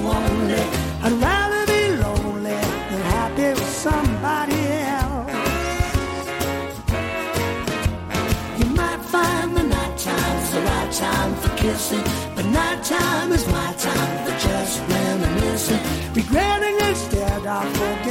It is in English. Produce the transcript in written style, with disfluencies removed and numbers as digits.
only. I'd rather be lonely than happy with somebody else. You might find the nighttime's the right time for kissing, but nighttime is my time for just reminiscing, regretting instead of forgetting.